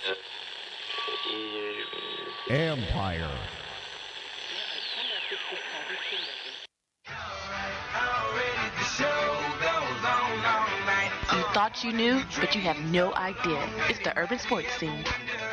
Empire. You thought you knew, but you have no idea. It's the urban sports scene.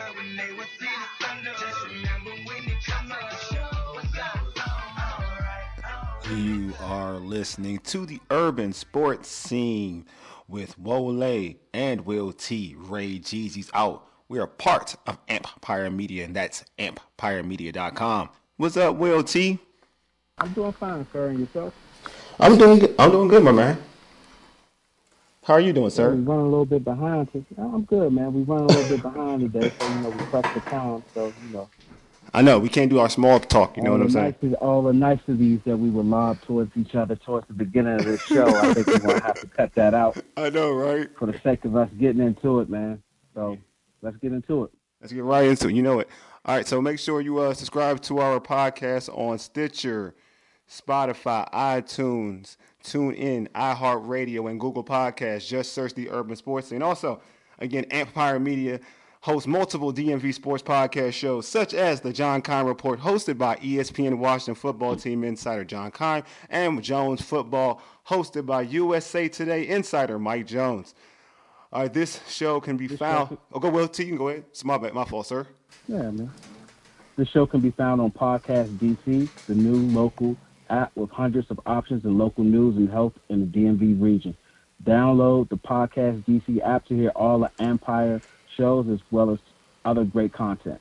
You are listening to the urban sports scene with Wole and Will T. Ray Jeezy's out. We are part of Empire Media, and that's empiremedia.com. What's up, Will T? I'm doing fine, sir, and yourself? I'm doing good. I'm doing good, my man. How are you doing, Yeah, we sir? running a little bit behind. I'm good, man. We running a little bit behind today, so we press for time. So I know we can't do our small talk. You know what I'm saying? all the niceties that we would lob towards each other towards the beginning of this show, I think we're gonna have to cut that out I know, right? for the sake of us getting into it, man. So let's get into it. Let's get right into it. You know it. All right, so make sure you subscribe to our podcast on Stitcher, Spotify, iTunes, TuneIn, iHeartRadio, and Google Podcasts. Just search the Urban Sports Scene. Also, again, Empire Media hosts multiple DMV sports podcast shows, such as the John Kine Report, hosted by ESPN Washington football team insider John Kine, and Jones Football, hosted by USA Today insider Mike Jones. All right, this show can be found. Oh, go Will T. You can go ahead. It's my fault, sir. Yeah, man. This show can be found on Podcast DC, the new local app with hundreds of options in local news and health in the DMV region. Download the Podcast DC app to hear all the Empire shows as well as other great content.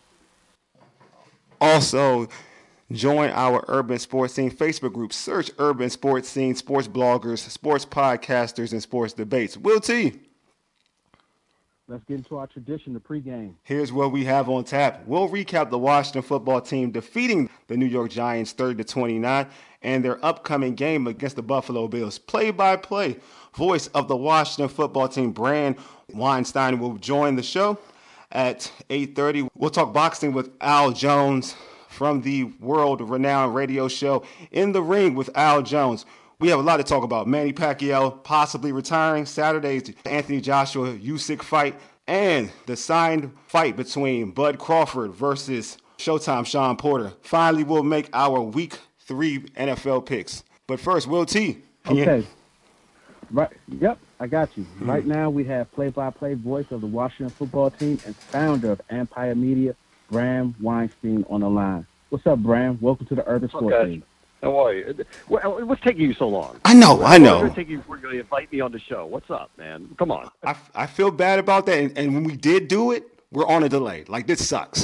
Also, join our Urban Sports Scene Facebook group. Search Urban Sports Scene, sports bloggers, sports podcasters, and sports debates. Will T. Let's get into our tradition, the pregame. Here's what we have on tap. We'll recap the Washington football team defeating the New York Giants 30-29 and their upcoming game against the Buffalo Bills. Play-by-play voice of the Washington football team, Brand Weinstein, will join the show at 8:30. We'll talk boxing with Al Jones from the world-renowned radio show In the Ring with Al Jones. We have a lot to talk about. Manny Pacquiao possibly retiring, Saturday's Anthony Joshua Usyk fight, and the signed fight between Bud Crawford versus Showtime Sean Porter. Finally, we'll make our Week 3 NFL picks. But first, Will T. Okay. Right. Yep, I got you. Right now, we have play-by-play voice of the Washington football team and founder of Empire Media, Bram Weinstein, on the line. What's up, Bram? Welcome to the Urban Sports Scene. How are you? What's taking you so long? I know. What's going to take you for you to invite me on the show? What's up, man? Come on. I feel bad about that, and when we did do it, we're on a delay. Like, this sucks.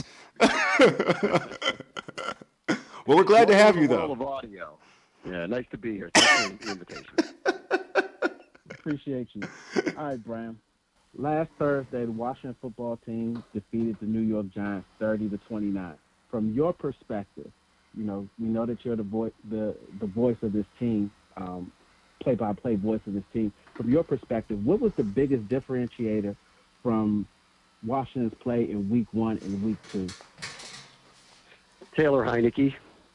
Well, we're glad to have you, though. Of audio. Yeah, nice to be here. Thanks for the invitation. Appreciate you. All right, Bram. Last Thursday, the Washington football team defeated the New York Giants 30-29. From your perspective, we know that you're the voice of this team, play-by-play voice of this team. From your perspective, what was the biggest differentiator from Washington's play in Week 1 and Week 2? Taylor Heineke.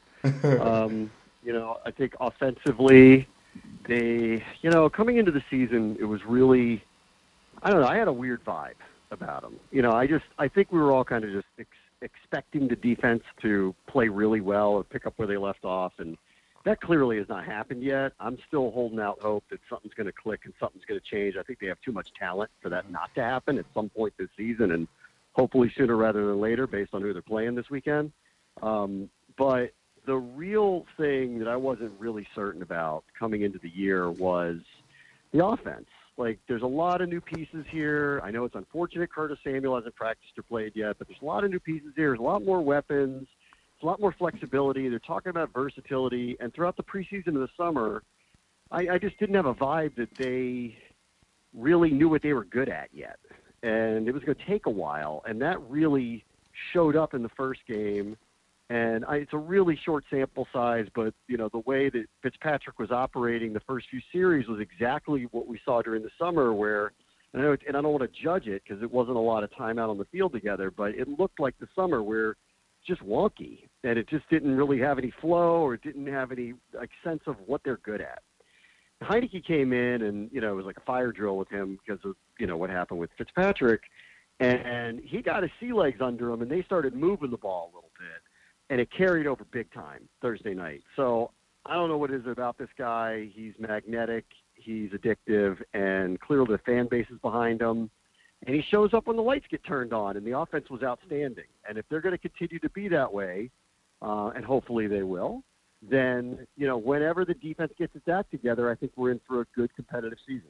I think offensively, they, coming into the season, it was really, I don't know, I had a weird vibe about them. I think we were all kind of just expecting the defense to play really well or pick up where they left off, and that clearly has not happened yet. I'm still holding out hope that something's going to click and something's going to change. I think they have too much talent for that not to happen at some point this season, and hopefully sooner rather than later based on who they're playing this weekend. But the real thing that I wasn't really certain about coming into the year was the offense. Like, there's a lot of new pieces here. I know it's unfortunate Curtis Samuel hasn't practiced or played yet, but there's a lot of new pieces here. There's a lot more weapons. There's a lot more flexibility. They're talking about versatility. And throughout the preseason of the summer, I just didn't have a vibe that they really knew what they were good at yet. And it was going to take a while. And that really showed up in the first game. And it's a really short sample size, but, the way that Fitzpatrick was operating the first few series was exactly what we saw during the summer where, and I don't want to judge it because it wasn't a lot of time out on the field together, but it looked like the summer where it's just wonky and it just didn't really have any flow or it didn't have any sense of what they're good at. Heineke came in and, it was like a fire drill with him because of, what happened with Fitzpatrick. And he got his sea legs under him, and they started moving the ball a little bit, and it carried over big time Thursday night. So I don't know what it is about this guy. He's magnetic, he's addictive, and clearly the fan base is behind him. And he shows up when the lights get turned on, and the offense was outstanding. And if they're going to continue to be that way, and hopefully they will, then, whenever the defense gets its act together, I think we're in for a good competitive season.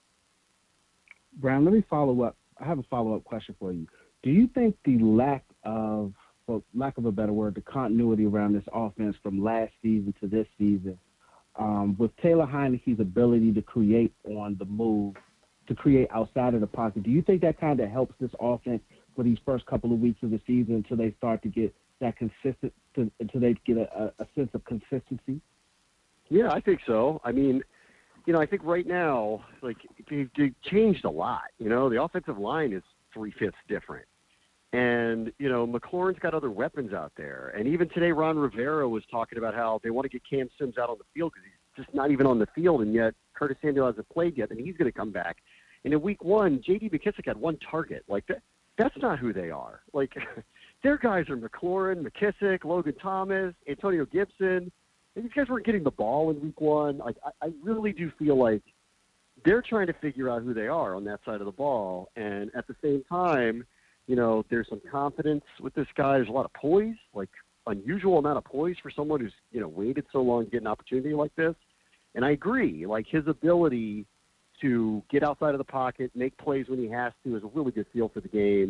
Brown, let me follow up. I have a follow-up question for you. Do you think the lack of a better word, the continuity around this offense from last season to this season, with Taylor Heinicke's ability to create on the move, to create outside of the pocket, do you think that kind of helps this offense for these first couple of weeks of the season until they start to get that until they get a sense of consistency? Yeah, I think so. I mean, I think right now, they've changed a lot. The offensive line is 3/5 different. And, McLaurin's got other weapons out there. And even today, Ron Rivera was talking about how they want to get Cam Sims out on the field because he's just not even on the field, and yet Curtis Samuel hasn't played yet, and he's going to come back. And in week one, J.D. McKissick had one target. That's not who they are. Their guys are McLaurin, McKissick, Logan Thomas, Antonio Gibson. And these guys weren't getting the ball in week one. I really do feel like they're trying to figure out who they are on that side of the ball. And at the same time, there's some confidence with this guy. There's a lot of poise, unusual amount of poise for someone who's, waited so long to get an opportunity like this. And I agree, his ability to get outside of the pocket, make plays when he has to is a really good feel for the game.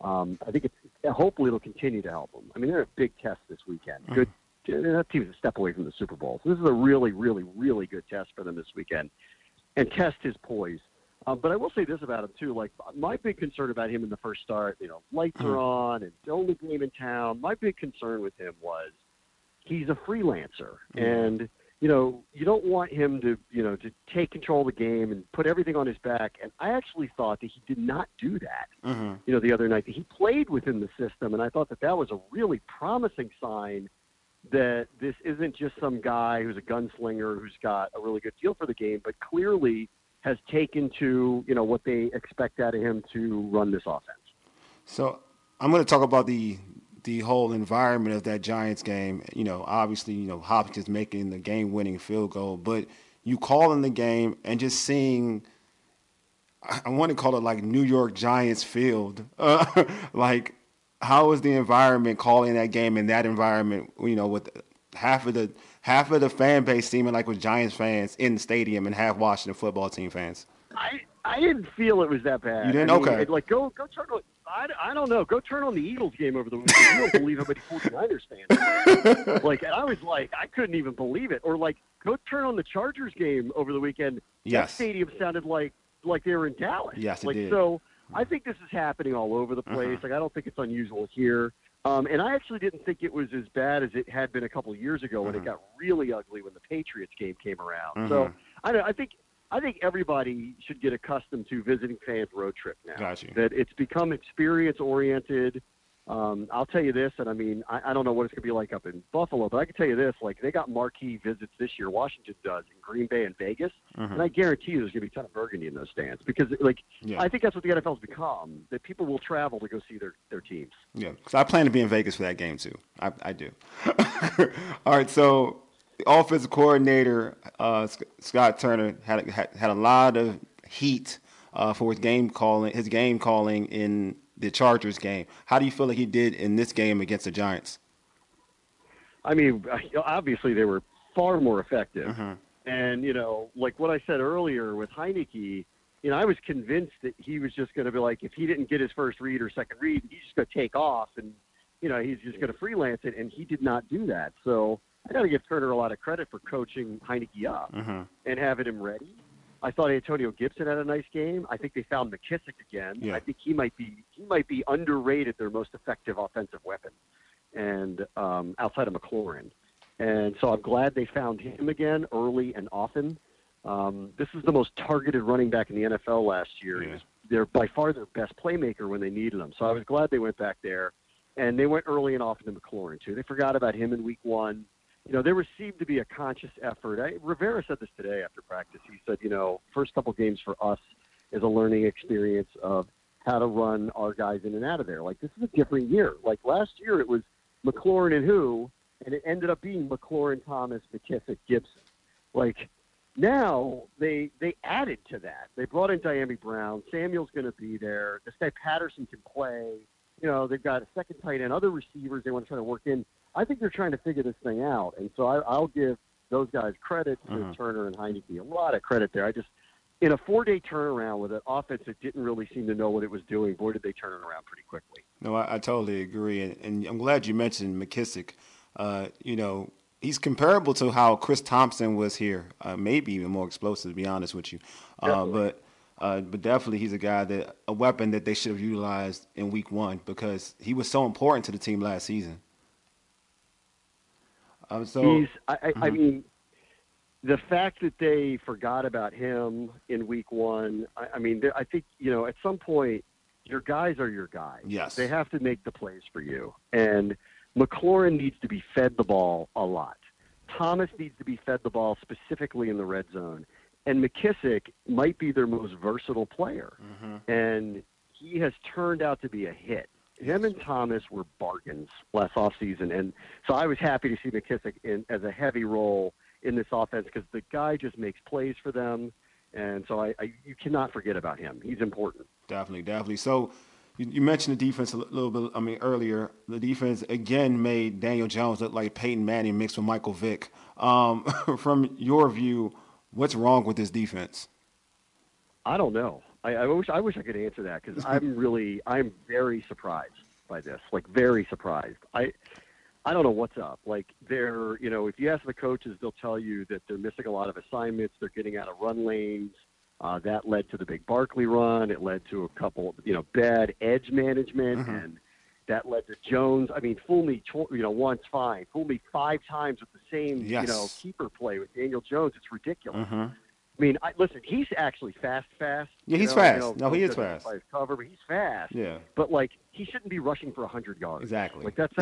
I think hopefully it'll continue to help him. I mean, they're a big test this weekend. Good. That team's a step away from the Super Bowl. So this is a really, really, really good test for them this weekend and test his poise. But I will say this about him, too. My big concern about him in the first start, lights are on and the only game in town. My big concern with him was he's a freelancer. And, you don't want him to take control of the game and put everything on his back. And I actually thought that he did not do that, the other night. That he played within the system, and I thought that was a really promising sign that this isn't just some guy who's a gunslinger who's got a really good feel for the game, but clearly has taken to, what they expect out of him to run this offense. So I'm going to talk about the whole environment of that Giants game. Obviously, Hopkins making the game-winning field goal, but you call in the game and just seeing, I want to call it New York Giants field. How is the environment calling that game in that environment, with half of the fan base seeming like with Giants fans in the stadium and half Washington football team fans? I didn't feel it was that bad. You didn't? Okay. Go turn on. I don't know. Go turn on the Eagles game over the weekend. You don't believe how many 49ers fans. I was I couldn't even believe it. Or go turn on the Chargers game over the weekend. Yes. That stadium sounded like they were in Dallas. Yes, it did. So I think this is happening all over the place. I don't think it's unusual here. And I actually didn't think it was as bad as it had been a couple of years ago when it got really ugly when the Patriots game came around. So I think everybody should get accustomed to visiting fans road trip now. Gotcha. That it's become experience oriented. I'll tell you this, and I don't know what it's going to be like up in Buffalo, but I can tell you this, they got marquee visits this year, Washington does, in Green Bay and Vegas, and I guarantee you there's going to be a ton of burgundy in those stands because, I think that's what the NFL's become, that people will travel to go see their teams. Yeah, because I plan to be in Vegas for that game, too. I do. All right, so the offensive coordinator, Scott Turner, had a lot of heat for his game calling in the Chargers game. How do you feel like he did in this game against the Giants? I mean, obviously they were far more effective. And, what I said earlier with Heinicke, I was convinced that he was just going to be if he didn't get his first read or second read, he's just going to take off and, he's just going to freelance it. And he did not do that. So I got to give Turner a lot of credit for coaching Heinicke up and having him ready. I thought Antonio Gibson had a nice game. I think they found McKissick again. Yeah. I think he might be underrated, their most effective offensive weapon, and outside of McLaurin. And so I'm glad they found him again early and often. This is the most targeted running back in the NFL last year. Yeah. They're by far their best playmaker when they needed him. So I was glad they went back there, and they went early and often to McLaurin too. They forgot about him in week one. There seemed to be a conscious effort. Rivera said this today after practice. He said, first couple games for us is a learning experience of how to run our guys in and out of there. Like, this is a different year. Like, last year it was McLaurin and who, and it ended up being McLaurin, Thomas, McKissick, Gibson. Like, now they added to that. They brought in Diami Brown. Samuel's going to be there. This guy Patterson can play. You know, they've got a second tight end, other receivers they want to try to work in. I think they're trying to figure this thing out. And so I'll give those guys credit to Turner and Heineke. A lot of credit there. In a 4-day turnaround with an offense that didn't really seem to know what it was doing, boy, did they turn it around pretty quickly. No, I totally agree. And I'm glad you mentioned McKissick. You know, he's comparable to how Chris Thompson was here, maybe even more explosive, to be honest with you. But definitely he's a weapon that they should have utilized in week 1 because he was so important to the team last season. I mean, the fact that they forgot about him in week 1, I think, you know, at some point, your guys are your guys. Yes. They have to make the plays for you. And McLaurin needs to be fed the ball a lot. Thomas needs to be fed the ball specifically in the red zone. And McKissick might be their most versatile player. And he has turned out to be a hit. Him and Thomas were bargains last offseason. And so I was happy to see McKissick as a heavy role in this offense because the guy just makes plays for them. And so you cannot forget about him. He's important. Definitely. So you mentioned the defense a little bit. Earlier, the defense again made Daniel Jones look like Peyton Manning mixed with Michael Vick. From your view, what's wrong with this defense? I don't know. I wish I could answer that because I'm very surprised by this. Like, very surprised. I don't know what's up. Like, if you ask the coaches, they'll tell you that they're missing a lot of assignments. They're getting out of run lanes. That led to the big Barkley run. It led to a couple, bad edge management, and that led to Jones. I mean, fool me, once, fine. Fool me 5 times with the same, keeper play with Daniel Jones. It's ridiculous. I mean, listen, he's actually fast. Yeah, he's fast. No, he is fast. By his cover, but he's fast. Yeah. But, like, he shouldn't be rushing for 100 yards. Exactly. Like, that's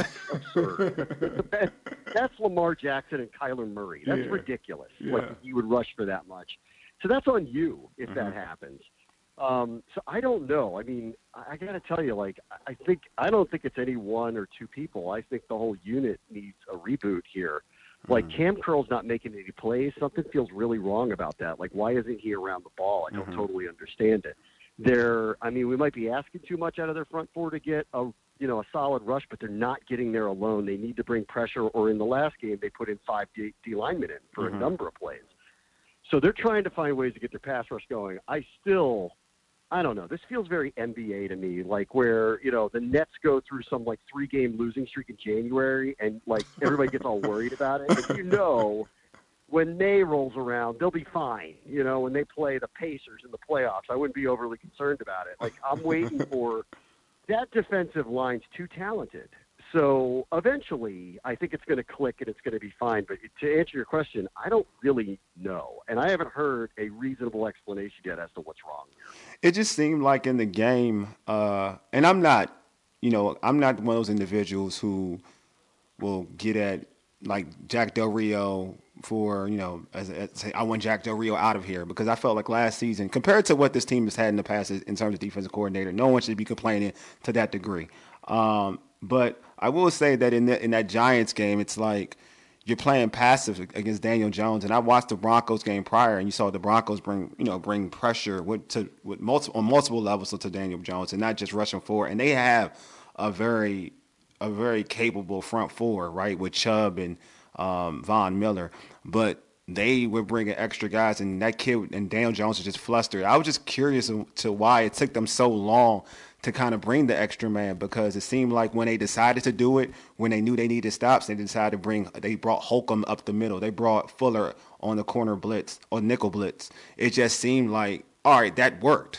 absurd. That's Lamar Jackson and Kyler Murray. That's ridiculous. Yeah. Like, he would rush for that much. So that's on you if that happens. So I don't know. I mean, I got to tell you, like, I don't think it's any 1 or 2 people. I think the whole unit needs a reboot here. Like, Cam Curl's not making any plays. Something feels really wrong about that. Like, why isn't he around the ball? I don't totally understand it. We might be asking too much out of their front 4 to get a solid rush, but they're not getting there alone. They need to bring pressure, or in the last game, they put in 5 D linemen in for a number of plays. So they're trying to find ways to get their pass rush going. I don't know. This feels very NBA to me, like where, the Nets go through some 3-game losing streak in January and everybody gets all worried about it. And when May rolls around, they'll be fine. When they play the Pacers in the playoffs, I wouldn't be overly concerned about it. Like, I'm waiting for that defensive line's too talented. So eventually, I think it's going to click and it's going to be fine. But to answer your question, I don't really know. And I haven't heard a reasonable explanation yet as to what's wrong here. It just seemed like in the game, and I'm not one of those individuals who will get at like Jack Del Rio for, say, I want Jack Del Rio out of here, because I felt like last season, compared to what this team has had in the past in terms of defensive coordinator, no one should be complaining to that degree. But I will say that in that Giants game, it's like you're playing passive against Daniel Jones. And I watched the Broncos game prior, and you saw the Broncos bring pressure on multiple levels to Daniel Jones, and not just rushing forward. And they have a very capable front 4, right, with Chubb and Von Miller. But they were bringing extra guys, and that kid and Daniel Jones was just flustered. I was just curious to why it took them so long to kind of bring the extra man, because it seemed like when they decided to do it, when they knew they needed stops, they brought Holcomb up the middle. They brought Fuller on the corner blitz or nickel blitz. It just seemed like, all right, that worked.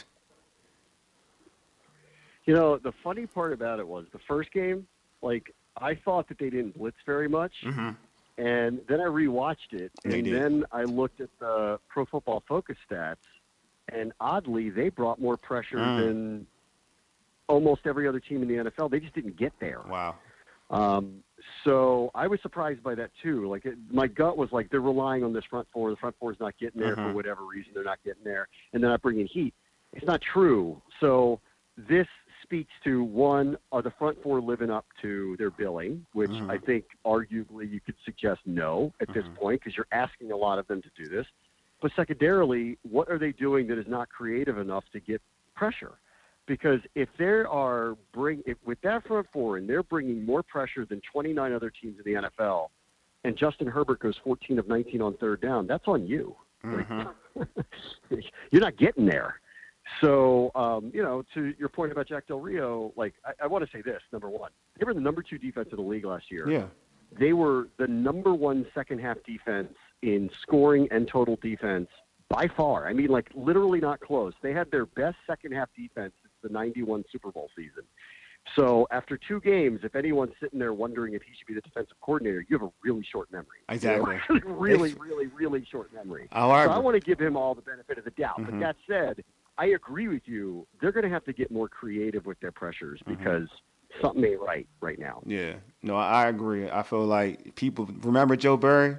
The funny part about it was the first game, I thought that they didn't blitz very much. And then I rewatched it, and then I looked at the Pro Football Focus stats, and oddly, they brought more pressure than almost every other team in the NFL. They just didn't get there. Wow. So I was surprised by that too. My gut was they're relying on this front 4. The front 4 is not getting there for whatever reason. They're not getting there, and they're not bringing heat. It's not true. So this speaks to, one, are the front four living up to their billing, which I think arguably you could suggest no at this point because you're asking a lot of them to do this. But secondarily, what are they doing that is not creative enough to get pressure? Because if they are with that front four and they're bringing more pressure than 29 other teams in the NFL, and Justin Herbert goes 14 of 19 on third down, that's on you. Like, you're not getting there. So, to your point about Jack Del Rio, I want to say this, number one. They were the number 2 defense in the league last year. Yeah. They were the number 1 second-half defense in scoring and total defense by far. I mean, literally not close. They had their best second-half defense since the 91 Super Bowl season. So after 2 games, if anyone's sitting there wondering if he should be the defensive coordinator, you have a really short memory. Exactly. Really short memory. So I want to give him all the benefit of the doubt. But that said, I agree with you. They're going to have to get more creative with their pressures because something ain't right now. Yeah. No, I agree. I feel like people remember Joe Burrow.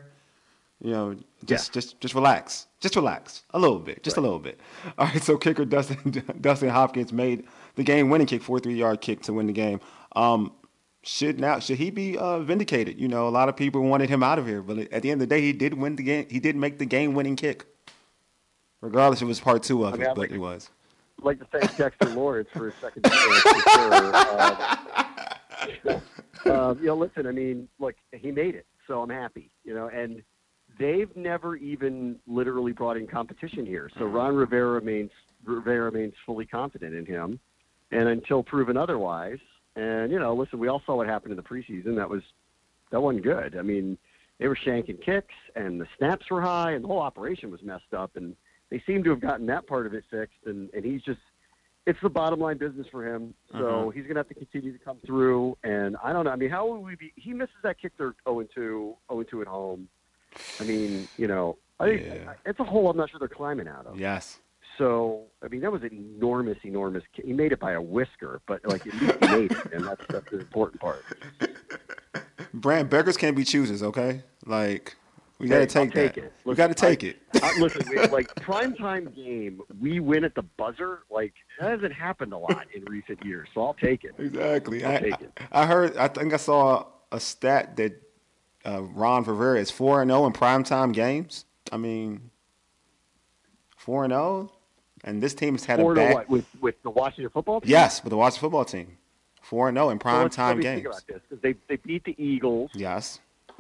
Just relax. Just relax a little bit. Just a little bit. All right, so kicker Dustin Hopkins made the game-winning kick, 43-yard kick to win the game. Should he be vindicated? A lot of people wanted him out of here, but at the end of the day, he did win the game. He did make the game-winning kick, regardless if it was part 2 of it, but it was. I'd like to thank Dexter Lawrence for his second chance, for sure. Listen, I mean, look, he made it, so I'm happy. And they've never even literally brought in competition here. So Ron Rivera remains fully confident in him, and until proven otherwise. And listen, we all saw what happened in the preseason. That wasn't good. I mean, they were shanking kicks, and the snaps were high, and the whole operation was messed up. And they seem to have gotten that part of it fixed. And he's just, it's the bottom line business for him. So he's going to have to continue to come through. And I don't know. I mean, how will we be? He misses that kick. They're 0-2 at home. I mean, I think it's a hole I'm not sure they're climbing out of. Yes. So, I mean, that was an enormous kick. He made it by a whisker, but at least he made it, and that's the important part. Brand beggars can't be choosers, okay? We got to take that. We got to take it. Listen, primetime game, we win at the buzzer. That hasn't happened a lot in recent years, so I'll take it. Exactly. I'll take it. I think I saw a stat that Ron Rivera is 4-0 in primetime games. I mean, 4-0, and this team has had a bad. With the Washington football team? Yes, with the Washington football team. 4-0 in primetime games. Think about this, because they beat the Eagles. Yes.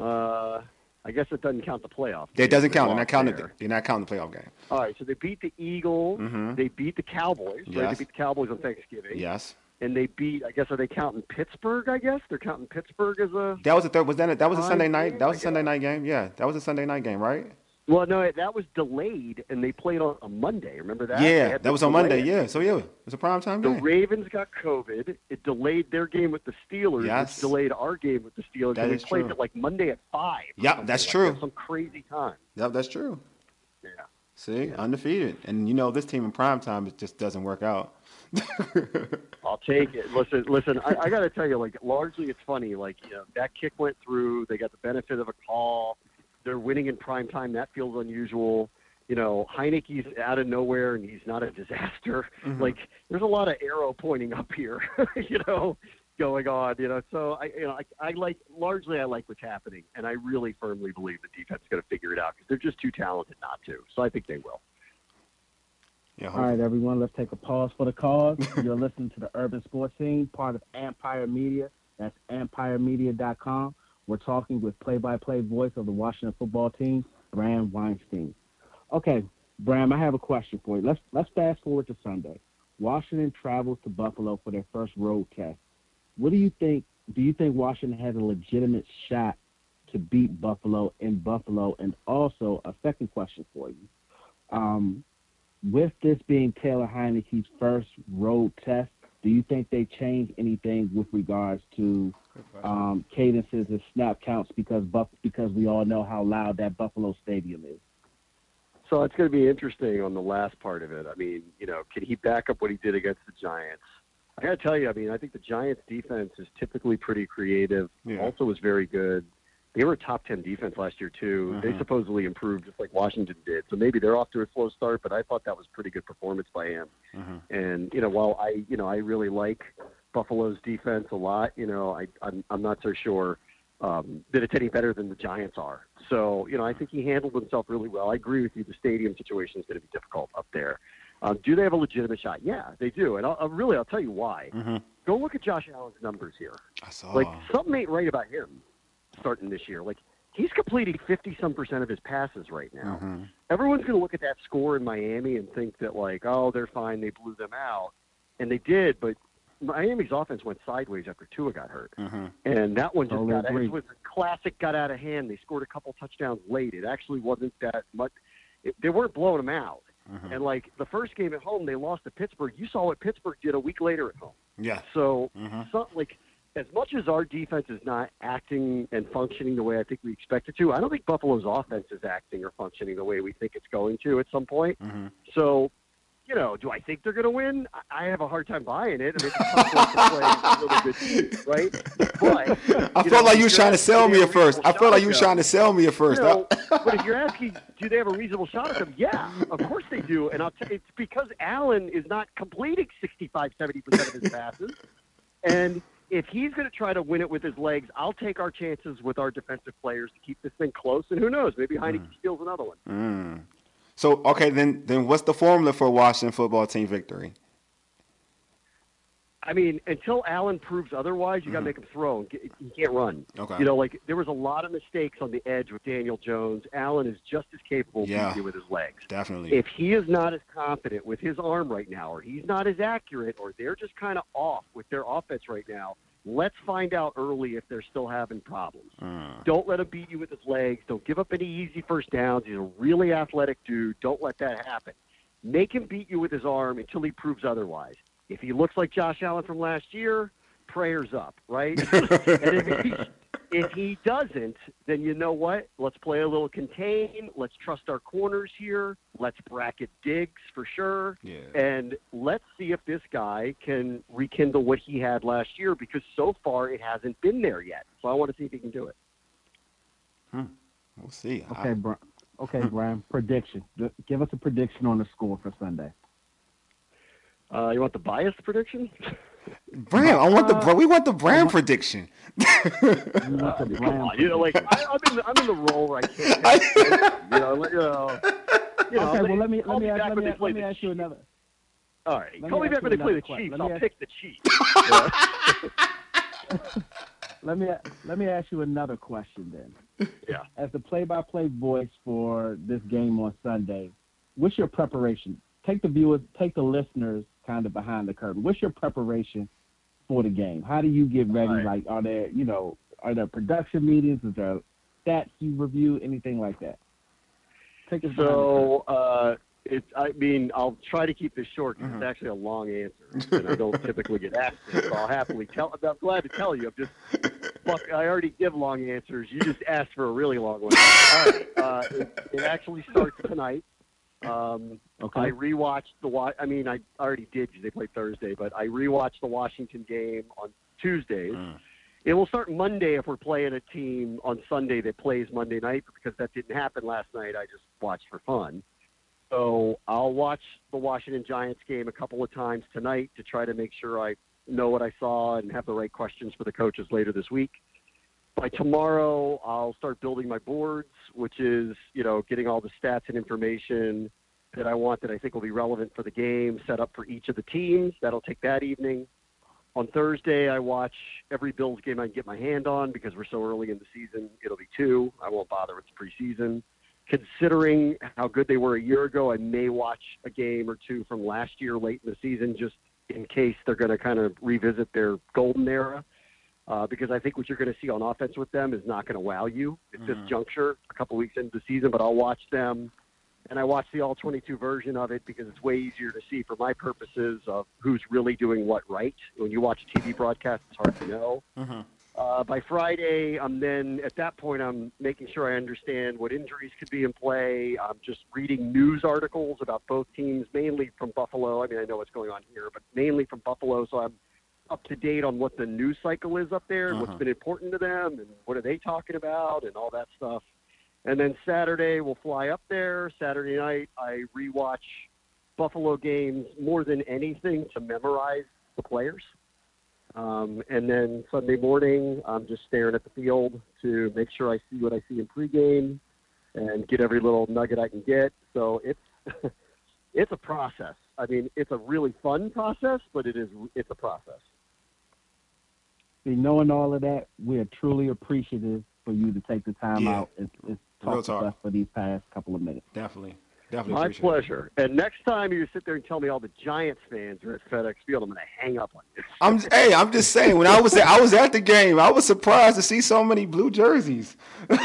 I guess it doesn't count the playoff. It doesn't count. They're not counting the playoff game. All right, so they beat the Eagles. They beat the Cowboys. Right? Yes. They beat the Cowboys on Thanksgiving. Yes. And they beat. I guess are they counting Pittsburgh? I guess they're counting Pittsburgh as a. That was a Sunday night. That was a Sunday night game. Yeah, that was a Sunday night game, right? Well, no, that was delayed, and they played on a Monday. Remember that? Yeah, that was on Monday. Yeah, so it was a primetime game. The Ravens got COVID. It delayed their game with the Steelers, which delayed our game with the Steelers. That and is they played true. it Monday at 5. Yeah, that's true. That. Some crazy time. Yep, that's true. Yeah. See, undefeated, and this team in primetime, it just doesn't work out. I'll take it. Listen. I got to tell you, largely it's funny. That kick went through. They got the benefit of a call. They're winning in prime time. That feels unusual. Heineke's out of nowhere, and he's not a disaster. There's a lot of arrow pointing up here, going on. So I like what's happening, and I really firmly believe the defense is going to figure it out because they're just too talented not to. So I think they will. Yeah, all right, everyone, let's take a pause for the cause. You're listening to the Urban Sports Scene, part of Empire Media. That's empiremedia.com. We're talking with play-by-play voice of the Washington football team, Bram Weinstein. Okay, Bram, I have a question for you. Let's fast forward to Sunday. Washington travels to Buffalo for their first road test. What do you think? Do you think Washington has a legitimate shot to beat Buffalo in Buffalo? And also, a second question for you. With this being Taylor Heineke's first road test, do you think they change anything with regards to cadences and snap counts because we all know how loud that Buffalo Stadium is? So it's going to be interesting on the last part of it. I mean, can he back up what he did against the Giants? I got to tell you, I think the Giants defense is typically pretty creative. Yeah. Also was very good. They were a top 10 defense last year too. Mm-hmm. They supposedly improved just like Washington did. So maybe they're off to a slow start, but I thought that was pretty good performance by him. Mm-hmm. And while I really like Buffalo's defense a lot, I'm not so sure that it's any better than the Giants are. So I think he handled himself really well. I agree with you. The stadium situation is going to be difficult up there. Do they have a legitimate shot? Yeah, they do. And I'll tell you why. Mm-hmm. Go look at Josh Allen's numbers here. I saw. Like, something ain't right about him starting this year. Like, he's completing 50-some% of his passes right now. Mm-hmm. Everyone's going to look at that score in Miami and think that, like, oh, they're fine, they blew them out. And they did, but Miami's offense went sideways after Tua got hurt. Mm-hmm. And that one just Totally it was a classic got out of hand. They scored a couple touchdowns late. It actually wasn't that much. They weren't blowing them out. Mm-hmm. And, like, the first game at home, they lost to Pittsburgh. You saw what Pittsburgh did a week later at home. Yeah. So, Mm-hmm. like, as much as our defense is not acting and functioning the way I think we expect it to, I don't think Buffalo's offense is acting or functioning the way we think it's going to at some point. Mm-hmm. So, do I think they're going to win? I have a hard time buying it. I mean, it's tough to play a really good team, right? But I felt like you were trying to sell me at first. But if you're asking, do they have a reasonable shot at them? Yeah, of course they do. And I'll tell you, it's because Allen is not completing 65-70% of his passes. And if he's going to try to win it with his legs, I'll take our chances with our defensive players to keep this thing close. And who knows, maybe Heineke steals another one. Mm. So, okay, then what's the formula for a Washington football team victory? I mean, until Allen proves otherwise, you got to make him throw. He can't run. Okay. Like, there was a lot of mistakes on the edge with Daniel Jones. Allen is just as capable of beating you with his legs. Definitely. If he is not as confident with his arm right now, or he's not as accurate, or they're just kind of off with their offense right now, let's find out early if they're still having problems. Don't let him beat you with his legs. Don't give up any easy first downs. He's a really athletic dude. Don't let that happen. Make him beat you with his arm until he proves otherwise. If he looks like Josh Allen from last year, prayers up, right? And if he doesn't, then you know what? Let's play a little contain. Let's trust our corners here. Let's bracket Diggs for sure. Yeah. And let's see if this guy can rekindle what he had last year, because so far it hasn't been there yet. So I want to see if he can do it. We'll see. Okay, Brian. Prediction. Give us a prediction on the score for Sunday. You want the biased prediction? Bram, we want the Bram prediction. Come on, I'm in the role where I can't. Okay, well let me ask you another. All right, call me back when they play the Chiefs. I'll pick the Chiefs. Let me ask you another question then. Yeah. As the play-by-play voice for this game on Sunday, what's your preparation? Take the listeners kind of behind the curtain. What's your preparation for the game? How do you get ready? Right. Like, are there production meetings? Is there stats you review? Anything like that? Take us behind the curtain. I'll try to keep this short because it's actually a long answer, and I don't typically get asked this, so I'll happily tell. I'm glad to tell you. I already give long answers. You just asked for a really long one. All right. It actually starts tonight. Okay. I rewatched I already did because they played Thursday, but I rewatched the Washington game on Tuesdays. It will start Monday if we're playing a team on Sunday that plays Monday night, but because that didn't happen last night, I just watched for fun. So I'll watch the Washington Giants game a couple of times tonight to try to make sure I know what I saw and have the right questions for the coaches later this week. By tomorrow, I'll start building my boards, which is, getting all the stats and information that I want that I think will be relevant for the game, set up for each of the teams. That'll take that evening. On Thursday, I watch every Bills game I can get my hand on because we're so early in the season. It'll be 2. I won't bother with the preseason. Considering how good they were a year ago, I may watch a game or 2 from last year late in the season just in case they're going to kind of revisit their golden era. Because I think what you're going to see on offense with them is not going to wow you at this juncture, a couple weeks into the season. But I'll watch them, and I watch the all-22 version of it because it's way easier to see for my purposes of who's really doing what right. When you watch a TV broadcast, it's hard to know. By Friday, at that point, I'm making sure I understand what injuries could be in play. I'm just reading news articles about both teams, mainly from Buffalo. I mean, I know what's going on here, but mainly from Buffalo. So I'm up to date on what the news cycle is up there and what's been important to them and what are they talking about and all that stuff. And then Saturday we'll fly up there. Saturday night I rewatch Buffalo games more than anything to memorize the players. And then Sunday morning I'm just staring at the field to make sure I see what I see in pregame and get every little nugget I can get. So it's it's a process. I mean, it's a really fun process, but it's a process. See, knowing all of that, we are truly appreciative for you to take the time out and talk to us for these past couple of minutes. Definitely. My pleasure. And next time you sit there and tell me all the Giants fans are at FedEx Field, I'm going to hang up on you. I'm just saying, when I was at the game, I was surprised to see so many blue jerseys.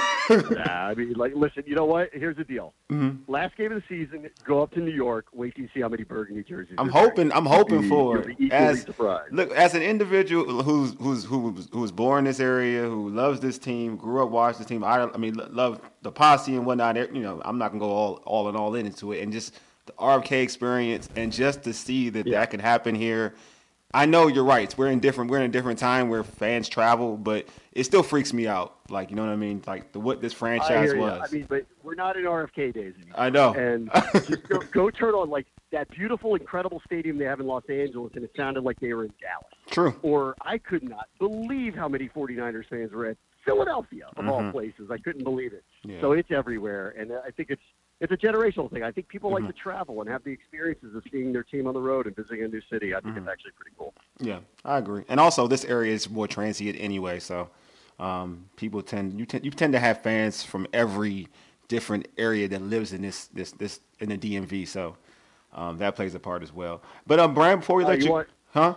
I mean, listen, you know what? Here's the deal. Mm-hmm. Last game of the season, go up to New York, wait till you see how many burgundy jerseys. I'm hoping for it. As an individual who was born in this area, who loves this team, grew up watching this team. I mean, love the posse and whatnot. You know, I'm not gonna go all into it, and just the RFK experience, and just to see that can happen here. I know you're right. We're in a different time where fans travel, but it still freaks me out. Like, you know what I mean? Like what this franchise was. I mean, but we're not in RFK days anymore. I know. And just go turn on like that beautiful, incredible stadium they have in Los Angeles, and it sounded like they were in Dallas. True. Or I could not believe how many 49ers fans were at Philadelphia, of all places. I couldn't believe it. Yeah. So it's everywhere, and I think it's a generational thing. I think people like to travel and have the experiences of seeing their team on the road and visiting a new city. I think it's actually pretty cool. Yeah, I agree. And also, this area is more transient anyway, so people tend to have fans from every different area that lives in this in the DMV. So that plays a part as well. But Brian, before we let you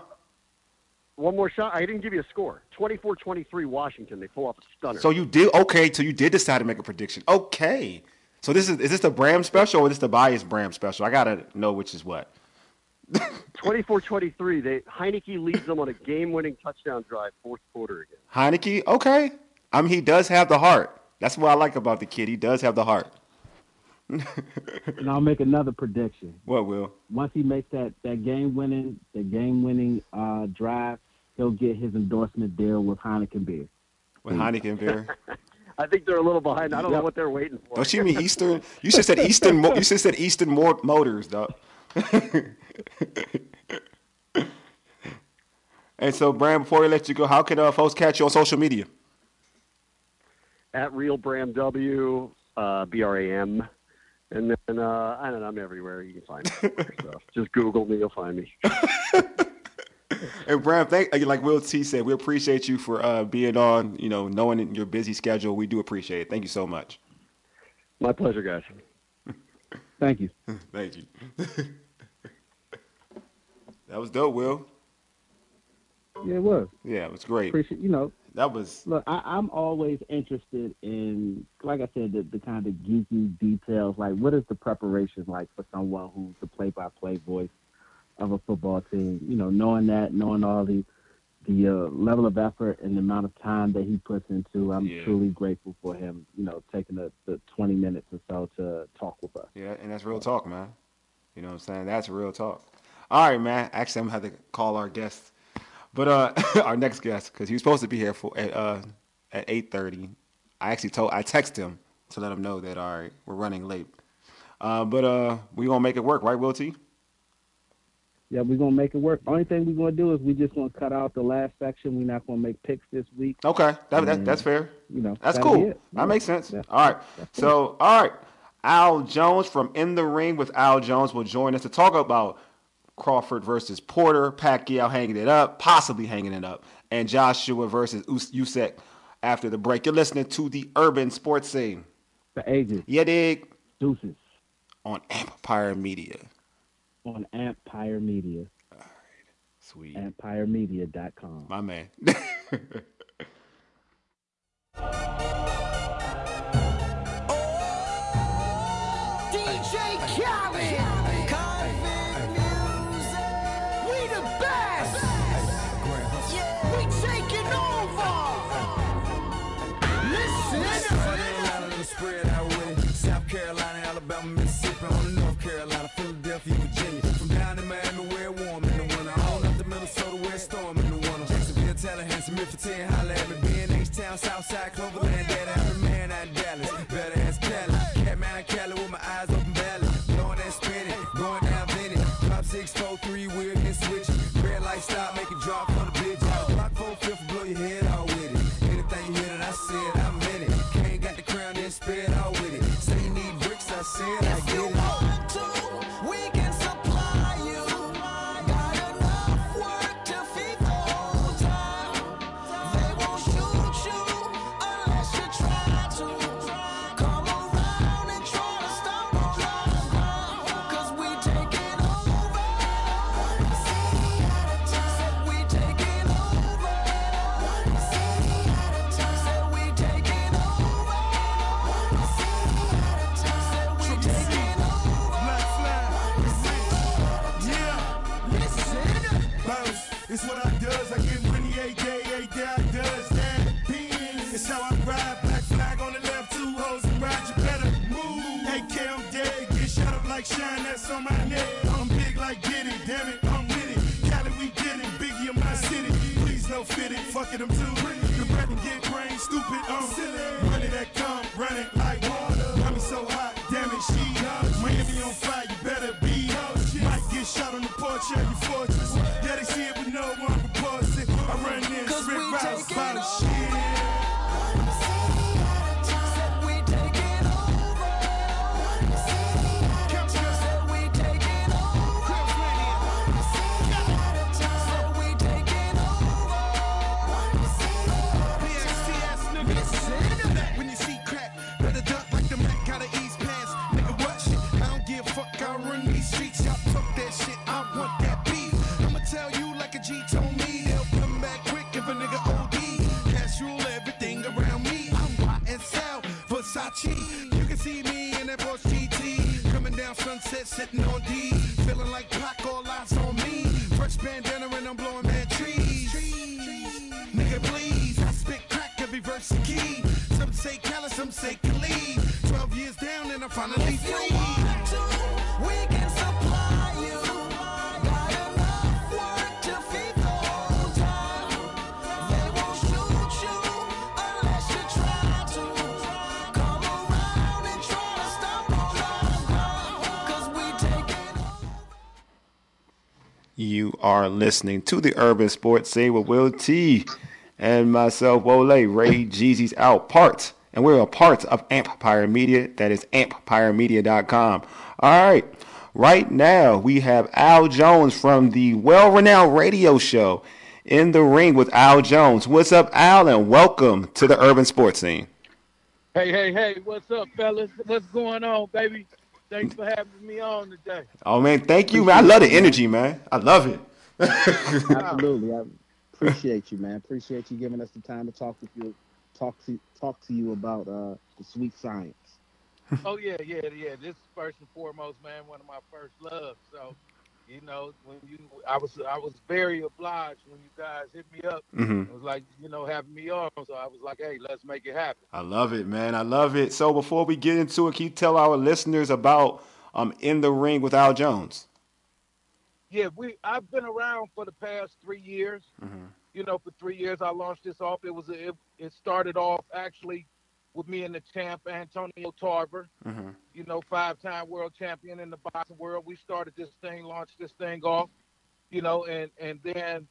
one more shot. I didn't give you a score. 24-23 Washington. They pull off a stunner. So you did decide to make a prediction. Okay. So is this the Bram special or is this the biased Bram special? I gotta know which is what. 24-23. Heineke leads them on a game-winning touchdown drive, fourth quarter again. Heineke, okay. I mean, he does have the heart. That's what I like about the kid. He does have the heart. And I'll make another prediction. What, Will? Once he makes that game-winning drive, he'll get his endorsement deal with Heineken beer. With Heineken beer. I think they're a little behind. I don't know what they're waiting for. Don't you mean Eastern? You should said Eastern. You should said Eastern Motors, dog. And so, Bram, before we let you go, how can folks catch you on social media? At RealBramW, BRAM. And then, I don't know, I'm everywhere. You can find me. So just Google me, you'll find me. And Bram, like Will T said, we appreciate you for being on, knowing your busy schedule. We do appreciate it. Thank you so much. My pleasure, guys. Thank you. Thank you. That was dope, Will. Yeah, it was. Yeah, it was great. Appreciate, that was. Look, I'm always interested in, like I said, the kind of geeky details. Like, what is the preparation like for someone who's the play-by-play voice of a football team? Knowing all the level of effort and the amount of time that he puts into. I'm truly grateful for him, taking the 20 minutes or so to talk with us. Yeah, and that's real talk, man. You know what I'm saying? That's real talk. All right, man. Actually, I'm going to have to call our guest. But our next guest, because he was supposed to be here at 8:30. I texted him to let him know that, all right, we're running late. But we're going to make it work, right, Will T? Yeah, we're going to make it work. Only thing we're going to do is we just going to cut out the last section. We're not going to make picks this week. Okay, that's fair. That's cool. That makes sense. Yeah. All right. So, all right, Al Jones from In the Ring with Al Jones will join us to talk about Crawford versus Porter, Pacquiao possibly hanging it up, and Joshua versus Usyk after the break. You're listening to the Urban Sports Scene. The Agent. Yeah, dig. Deuces. On Empire Media. On Empire Media. All right. Sweet. EmpireMedia.com. My man. DJ Khaled. Spread out with it. South Carolina, Alabama, Mississippi, on to North Carolina, Philadelphia, Virginia. From down in Miami, where warm in the winter, on up to Minnesota, where storm in the winter. flip for 10, holla at me. B&H-Town, Southside, Cloverland, that every man out in Dallas. Better ask Cali. Catman and Cali with my eyes open belly. Blowing that spinning, going down Vinny. Drop 6, 4, 3, wheel, then switch. Red light stop, make it drop for the bitch. Block 4, 5th, blow your head out with it. Anything you hear that I said, I'm in it. Can't got the crown, then spit out with it. Say you need bricks, I said I get it. We can supply you. Got enough work to feed the whole town. They won't shoot you unless you try to. Come around and try to stop our ground. 'Cause we taking over. Said we taking over. Said we taking over. Said we taking over. Black flag, yeah. Bounce, it's what I does. I get money every day I does that. It's how I ride. Black flag on the left, 2 hoes and ride. You better move. AK, I'm dead. Get shot up like Shine, that's on my neck. I'm big like Get It, damn it, I'm with it. Cali, we get it. Biggie in my city. Please no fit it. Fuck it, I'm too. The bread and get brain stupid. Money that come running like water. Got me so hot, damn it, she. Miami on fire, you better be. Might get shot on the porch of your fortress. Yeah, they see it, but no one reports it. I run in, 'Cause rip we routes taking by the over. shit. Said we taking over. Said we taking over. Said we taking over. When you see crack, better duck like the Mac out of East Pass. Nigga, what shit? I don't give a fuck, I run these streets. Y'all talk that shit, I want that beef. I'ma tell you like a G told me. They'll come back quick if a nigga OD. Cash rule everything around me. I'm YSL, Versace. You can see me in that Porsche GT. Coming down Sunset, sitting on D. Feeling like Pac, all eyes on me. Fresh bandana and I'm blowing mad trees. Nigga, please, I spit crack every verse a key. Some say Cali, some say Khalid. 12 years down and I'm finally If you free. want to, we can supply you. Got enough work to feed the whole town. They won't shoot you unless you try to. Come around and try to stop our ground. 'Cause we taking over. You are listening to the Urban Sports Scene with Will T and myself, Wole. Ray Jeezy's out part. And we're a part of Empire Media. That is empiremedia.com. All right. Right now, we have Al Jones from the well-renowned radio show In the Ring with Al Jones. What's up, Al? And welcome to the Urban Sports Scene. Hey, what's up, fellas? What's going on, baby? Thanks for having me on today. Oh, man, thank you, man. I love the energy, man. I love it. Absolutely. I appreciate you, man. Appreciate you giving us the time to talk with you, talk to you about the sweet science. Oh, yeah. This is first and foremost, man, one of my first loves. So, you know, I was very obliged when you guys hit me up. It was like, having me on. So I was like, hey, let's make it happen. I love it, man. I love it. So before we get into it, can you tell our listeners about In the Ring with Al Jones? Yeah, I've been around for the past 3 years. For 3 years I launched this off. It started off actually with me and the champ Antonio Tarver. 5-time world champion in the boxing world. We started this thing, launched this thing off. And then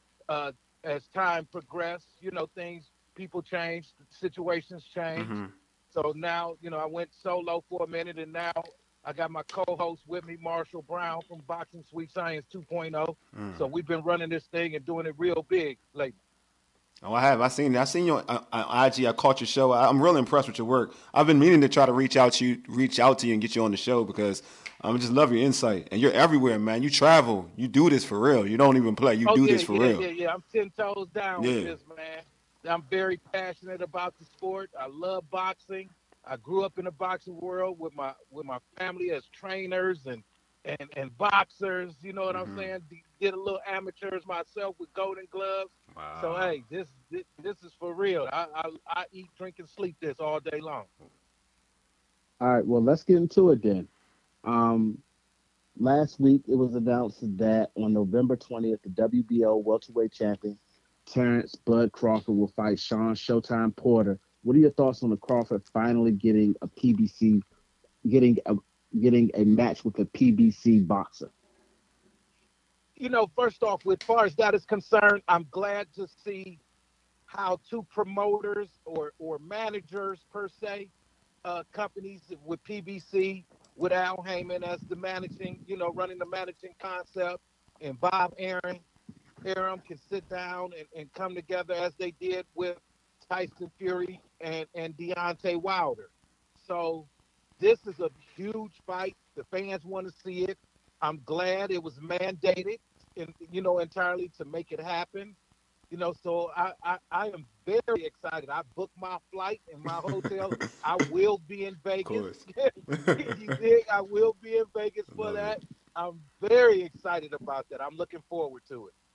as time progressed, people changed, situations changed. So now, I went solo for a minute, and now I got my co-host with me, Marshall Brown from Boxing Sweet Science 2.0. So we've been running this thing and doing it real big lately. Oh, I have. I seen you on IG. I caught your show. I'm really impressed with your work. I've been meaning to try to reach out to you and get you on the show because I just love your insight. And you're everywhere, man. You travel. You do this for real. You don't even play. You do this for real. Yeah. I'm 10 toes down with this, man. I'm very passionate about the sport. I love boxing. I grew up in the boxing world with my family as trainers and boxers. You know what I'm saying? Did a little amateurs myself with Golden Gloves. Wow. So hey, this is for real. I eat, drink, and sleep this all day long. All right, well, let's get into it then. Last week it was announced that on November 20th, the WBO welterweight champion Terrence Bud Crawford will fight Sean Showtime Porter. What are your thoughts on the Crawford finally getting a PBC, getting a getting a match with a PBC boxer? First off, with far as that is concerned, I'm glad to see how two promoters or managers per se, companies with PBC, with Al Heyman as the managing, running the managing concept, and Bob Arum can sit down and come together as they did with Tyson Fury and Deontay Wilder. So this is a huge fight. The fans want to see it. I'm glad it was mandated, entirely to make it happen. So I am very excited. I booked my flight and my hotel. I will be in Of Vegas. course. You dig? I will be in Vegas for Love that. it. I'm very excited about that. I'm looking forward to it.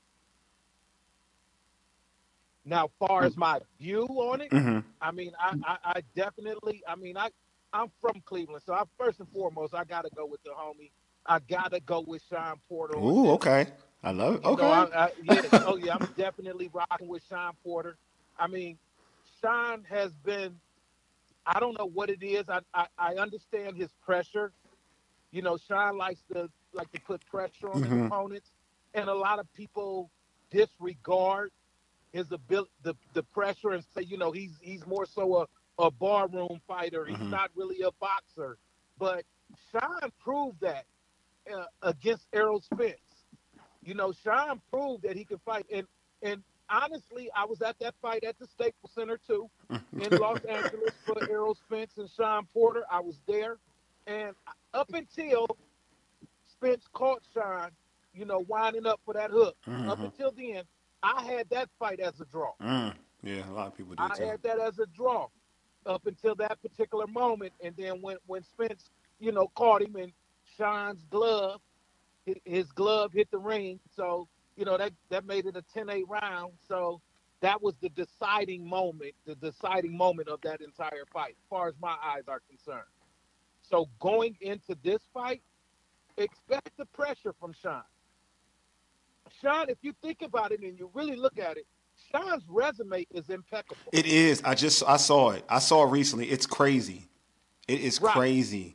Now, far as my view on it, Hmm. I mean, I definitely, I'm from Cleveland, so first and foremost, I gotta go with the homie. I gotta go with Sean Porter on Ooh, this. okay. I love it. I, Okay. yeah, oh yeah, I'm definitely rocking with Sean Porter. I mean, Sean has been, I don't know what it is. I understand his pressure. Sean likes to put pressure on his Hmm. opponents, and a lot of people disregard his ability, the pressure, and say, he's more so a barroom fighter. He's Hmm. not really a boxer. But Sean proved that against Errol Spence. Sean proved that he can fight. And honestly, I was at that fight at the Staples Center too, in Los Angeles for Errol Spence and Sean Porter. I was there, and up until Spence caught Sean, winding up for that hook. Up Hmm. until then, I had that fight as a draw. Mm. Yeah, a lot of people did I too. had that as a draw up until that particular moment, and then when Spence, caught him and Sean's glove, his glove hit the ring, so that made it a 10-8 round. So that was the deciding moment of that entire fight, as far as my eyes are concerned. So going into this fight, expect the pressure from Sean. Sean, if you think about it and you really look at it, Sean's resume is impeccable. It is. I saw it. I saw it recently. It's crazy. It is Right. crazy.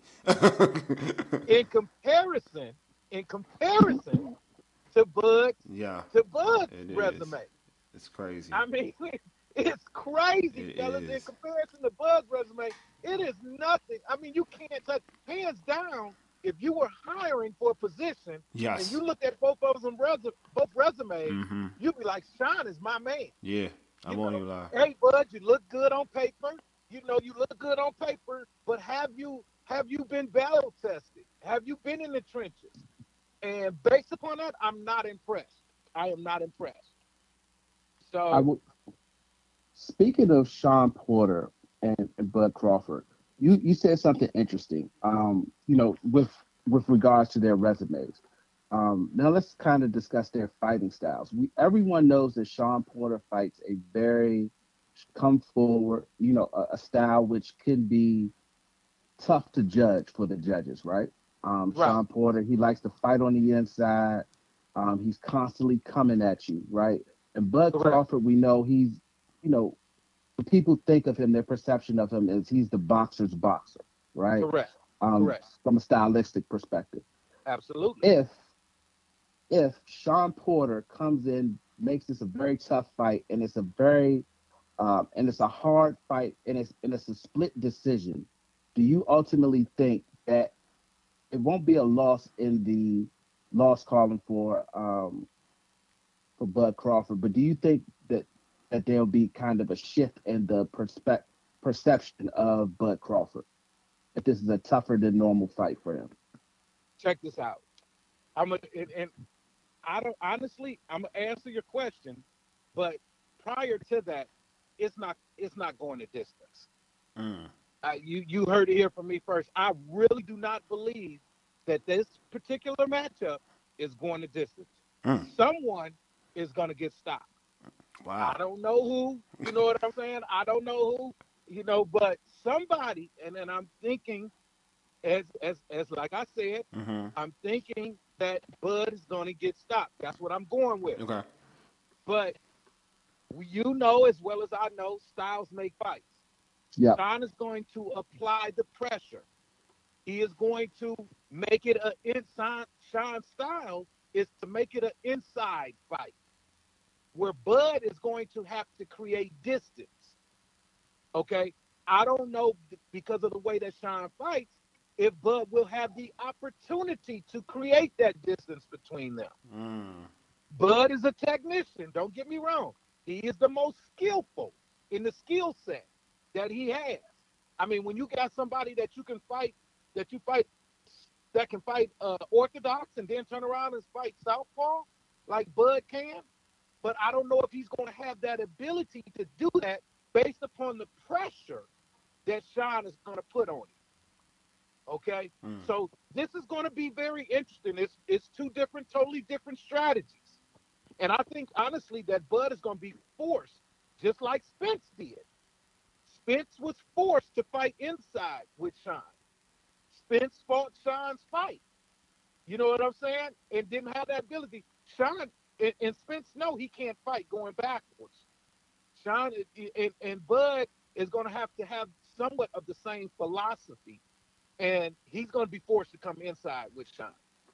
In comparison, in comparison to Bud Yeah, to Bud's it is. resume. It's crazy. I mean, it's crazy, It fellas. In is. comparison to Bud's resume, it is nothing. I mean, you can't touch hands down. If you were hiring for a position and Yes. you looked at both resumes, Mm-hmm. you'd be like, Sean is my man. Yeah, I You won't know, even lie. hey Bud, you look good on paper. You look good on paper, but have you been battle tested? Have you been in the trenches? And based upon that, I'm not impressed. I am not impressed. I So would. Speaking of Sean Porter and Bud Crawford, you said something interesting. With regards to their resumes. Now let's kind of discuss their fighting styles. Everyone knows that Sean Porter fights a very come forward, a style which can be tough to judge for the judges, right? right, Sean Porter, he likes to fight on the inside. He's constantly coming at you, right? And Bud correct, Crawford, we know you know, when people think of him, their perception of him is he's the boxer's boxer, right? correct, correct. From a stylistic perspective. Absolutely. If Sean Porter comes in, makes this a very tough fight, and it's a hard fight, and it's a split decision, do you ultimately think that it won't be a loss in the loss column for Bud Crawford, but do you think that there'll be kind of a shift in the perception of Bud Crawford if this is a tougher than normal fight for him? Check this out. And I don't honestly. I'm gonna answer your question, but prior to that, it's not going the distance. Mm. You heard it here from me first. I really do not believe that this particular matchup is going the distance. Mm. Someone is going to get stopped. I Wow. don't know who. You know what I'm saying? I don't know who. But somebody. And then I'm thinking, as like I said, Mm-hmm. I'm thinking that Bud is going to get stopped. That's what I'm going with. Okay. But You know as well as I know, styles make fights. Yep. Sean is going to apply the pressure. He is going to make it an inside. Sean's style is to make it an inside fight, where Bud is going to have to create distance. Okay, I don't know because of the way that Sean fights if Bud will have the opportunity to create that distance between them. Mm. Bud is a technician. Don't get me wrong. He is the most skillful in the skill set that he has. I mean, when you got somebody that you can fight, that you fight, that can fight orthodox and then turn around and fight southpaw, like Bud can. But I don't know if he's going to have that ability to do that based upon the pressure that Sean is going to put on him. Okay, so this is going to be very interesting. It's two different, totally different strategies, and I think honestly that Bud is going to be forced, just like Spence did. Spence was forced to fight inside with Sean. Spence fought Sean's fight. You know what I'm saying? And didn't have that ability. Sean and Spence know he can't fight going backwards. Sean and Bud is going to have somewhat of the same philosophy, and he's going to be forced to come inside with Sean.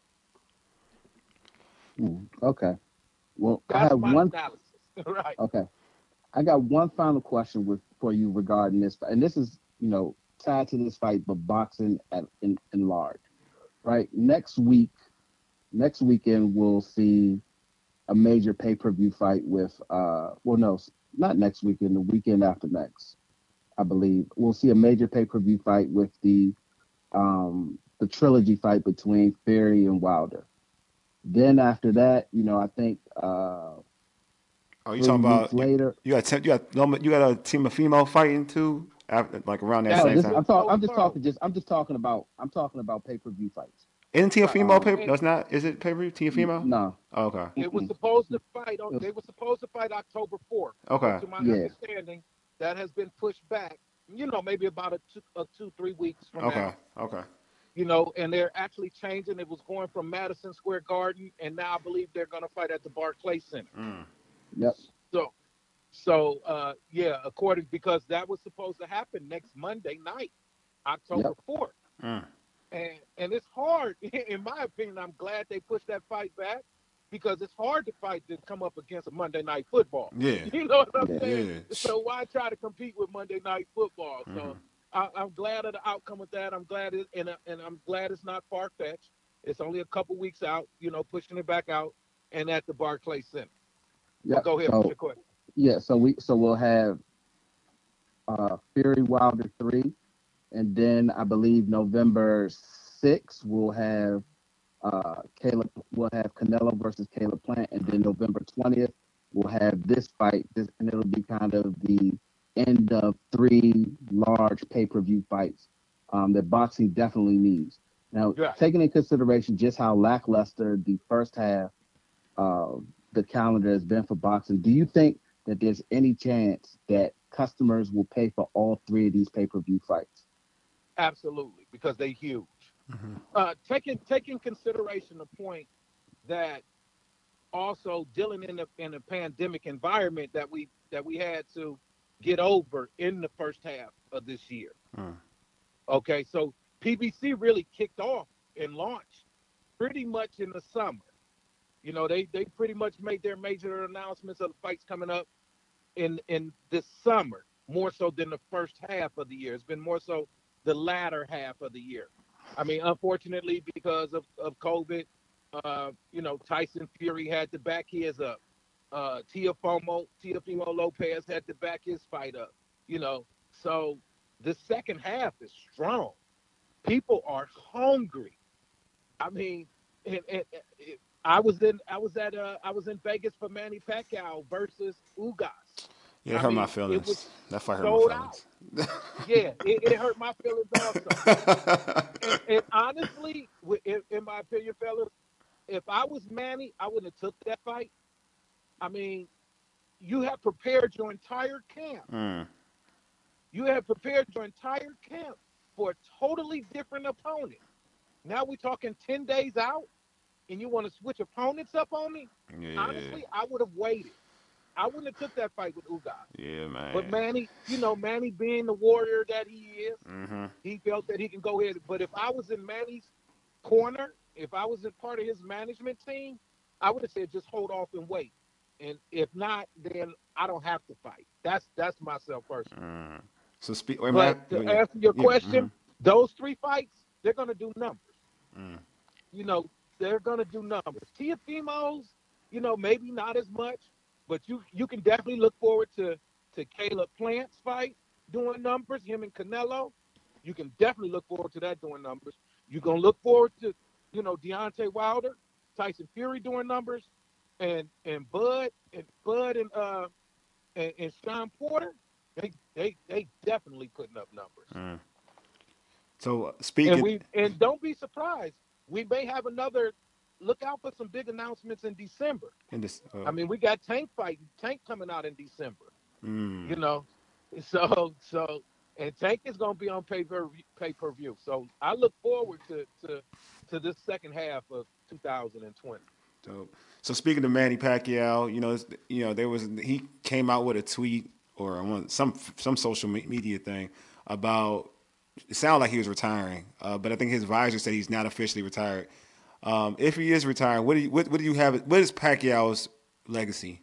Okay. Well, I That's have my one. analysis. Right. Okay. I got one final question for you regarding this, and this is tied to this fight, but boxing in large, right? Next weekend we'll see a major pay-per-view fight with well, no, not next weekend, the weekend after next, I believe we'll see a major pay-per-view fight with the trilogy fight between Fury and Wilder. Then after that, I think Oh, you 3 talking weeks about later. you got a team of female fighting too, after, like around that That No, same is this time. I'm just talking about pay-per-view fights. Isn't Team right. Female Um, paper? And No, it's not. Is it pay per view? Team Female? no, Oh, okay. it was mm-mm. supposed to fight. It They was- were supposed to fight October 4th, but Okay. to my yeah, understanding, that has been pushed back. Maybe about a 2 3 weeks from Okay. now. Okay. And they're actually changing. It was going from Madison Square Garden, and now I believe they're going to fight at the Barclays Center. Mm. yep, So, yeah, according because that was supposed to happen next Monday night, October yep, 4th, Mm. and it's hard, in my opinion. I'm glad they pushed that fight back because it's hard to come up against a Monday night football. Yeah. You know what I'm yeah. saying? Yeah. So why try to compete with Monday night football? Mhm. So I'm glad of the outcome of that. I'm glad and I'm glad it's not far fetched. It's only a couple weeks out. Pushing it back out and at the Barclays Center. But Yep. go ahead. What's So your question? yeah, we'll have Fury Wilder 3, and then I believe November 6th we'll have Canelo versus Caleb Plant, and then November 20th we'll have this fight. And it'll be kind of the end of 3 large pay-per-view fights that boxing definitely needs. Now, Right. taking in consideration just how lackluster the first half of the calendar has been for boxing, do you think that there's any chance that customers will pay for all 3 of these pay-per-view fights? Absolutely, because they huge. Taking consideration the point that also dealing in a pandemic environment that we had to get over in the first half of this year. Mm. Okay, so PBC really kicked off and launched pretty much in the summer. They pretty much made their major announcements of the fights coming up in this summer, more so than the first half of the year. It's been more so the latter half of the year. I mean, unfortunately, because of COVID, Tyson Fury had to back his up. Teofimo Lopez had to back his fight up. So the second half is strong. People are hungry. I mean, and I was in Vegas for Manny Pacquiao versus Ugas. Yeah, it I hurt my mean, it was feelings. That fight hurt my sold out. feelings. Yeah, it hurt my feelings also. And honestly, in my opinion, fellas, if I was Manny, I wouldn't have took that fight. I mean, you have prepared your entire camp. Mm. You have prepared your entire camp for a totally different opponent. Now we're talking 10 days out, and you want to switch opponents up on me? Yeah. Honestly, I would have waited. I wouldn't have took that fight with Ugas. Yeah, But man. Manny, Manny being the warrior that he is, Mm-hmm. he felt that he can go ahead. But if I was in Manny's corner, if I was in part of his management team, I would have said just hold off and wait. And if not, then I don't have to fight. That's myself personally. Mm. So speak. Wait, But Matt. to Yeah. answer your Yeah. Mm-hmm. question, those three fights, they're gonna do numbers. Mm. You know, they're gonna do numbers. Tiafimo's, maybe not as much, but you can definitely look forward to Caleb Plant's fight doing numbers. Him and Canelo, you can definitely look forward to that doing numbers. You're gonna look forward to Deontay Wilder, Tyson Fury doing numbers, and Bud and Sean Porter. They definitely putting up numbers. Mm. So And speaking don't be surprised. We may have another. Look out for some big announcements in December. in this. I mean, we got Tank coming out in December. You Mm. know, so and Tank is going to be on pay per view. So I look forward to this second half of 2020. So speaking of Manny Pacquiao, there was he came out with a tweet or some social media thing about it sounded like he was retiring, but I think his advisor said he's not officially retired. If he is retiring, what do you have? What is Pacquiao's legacy?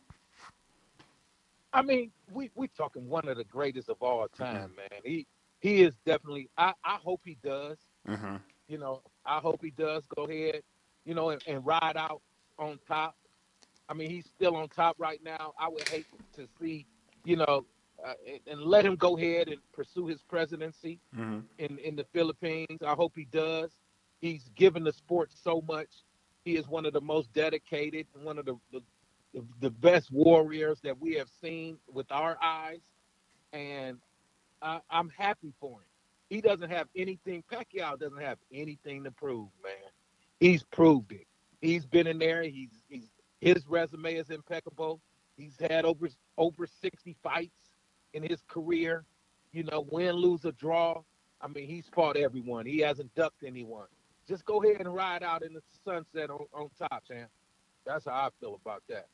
I mean, we talking one of the greatest of all time, man. He is definitely. I hope he does. Uh-huh. I hope he does go ahead, and ride out on top. I mean, he's still on top right now. I would hate to see, you know, and let him go ahead and pursue his presidency Mm-hmm. in the Philippines. I hope he does. He's given the sport so much. He is one of the most dedicated, one of the best warriors that we have seen with our eyes, and I'm happy for him. He doesn't have anything. Pacquiao doesn't have anything to prove, man. He's proved it. He's been in there. He's his resume is impeccable. He's had over 60 fights in his career. Win, lose, or draw. I mean, he's fought everyone. He hasn't ducked anyone. Just go ahead and ride out in the sunset on top, champ. That's how I feel about that.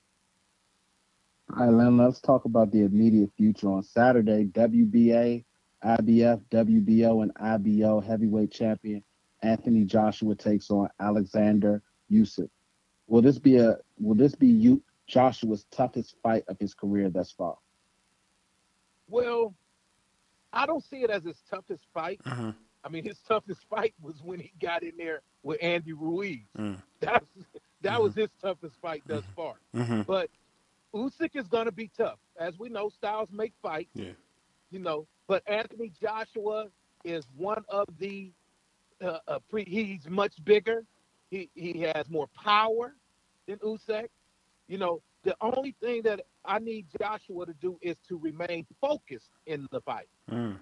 All right, Len, let's talk about the immediate future. On Saturday, WBA, IBF, WBO, and IBO heavyweight champion Anthony Joshua takes on Alexander Usyk. Will this be Joshua's toughest fight of his career thus far? Well, I don't see it as his toughest fight. Uh-huh. I mean, his toughest fight was when he got in there with Andy Ruiz. Mm. That that Mm-hmm. was his toughest fight thus far. Mm-hmm. But Usyk is going to be tough, as we know. Styles make fights, Yeah. But Anthony Joshua is one of the he's much bigger. He has more power than Usyk. The only thing that I need Joshua to do is to remain focused in the fight. Mm.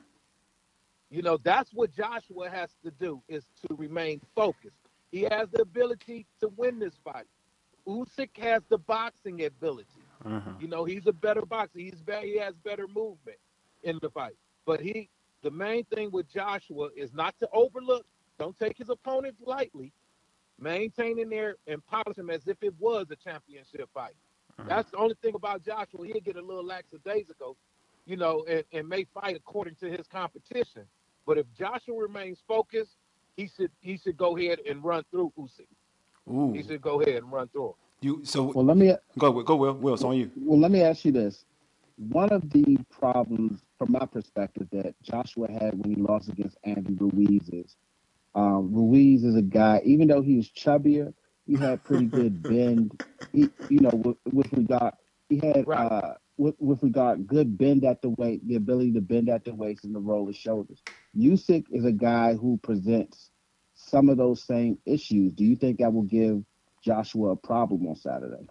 That's what Joshua has to do is to remain focused. He has the ability to win this fight. Usyk has the boxing ability. Uh-huh. He's a better boxer. He has better movement in the fight. But the main thing with Joshua is not to overlook. Don't take his opponent lightly. Maintain in there and polish him as if it was a championship fight. Uh-huh. That's the only thing about Joshua. He'll get a little lackadaisical, and may fight according to his competition. But if Joshua remains focused, he should go ahead and run through Usyk. He Ooh. should go ahead and run through him. You so Well, let me go Will. Will, it's on you. well let me ask you this. One of the problems, from my perspective, that Joshua had when he lost against Andy Ruiz is Ruiz is a guy. Even though he was chubbier, he had pretty good bend. With regard, he had Right. with regard good bend at the waist, the ability to bend at the waist and to roll his shoulders. Usyk is a guy who presents some of those same issues. Do you think that will give Joshua a problem on Saturday?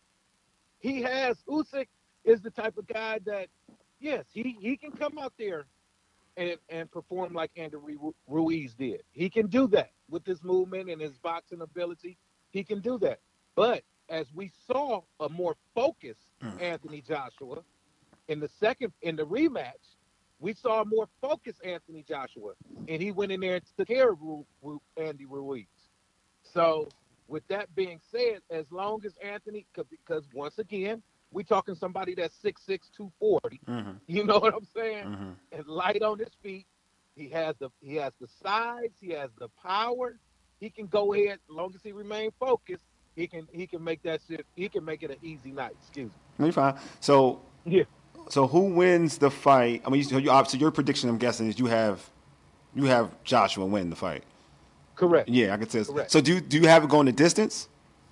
Usyk is the type of guy that, yes, he can come out there and perform like Andy Ruiz did. He can do that with his movement and his boxing ability. He can do that. But as we saw a more focused Anthony Joshua in the rematch, we saw a more focused Anthony Joshua, and he went in there and took care of Andy Ruiz. So, with that being said, as long as Anthony, because once again, We talking somebody that's 6'6", 240. Mm-hmm. You know what I'm saying? Mm-hmm. And light on his feet. He has the size. He has the power. He can go ahead as long as he remain focused. He can make that shit. He can make it an easy night. Excuse me. You're fine. So Yeah. So who wins the fight? I mean, so your prediction, I'm guessing, is you have Joshua win the fight. Correct. Yeah, I can say. Correct. So do you have it going the distance?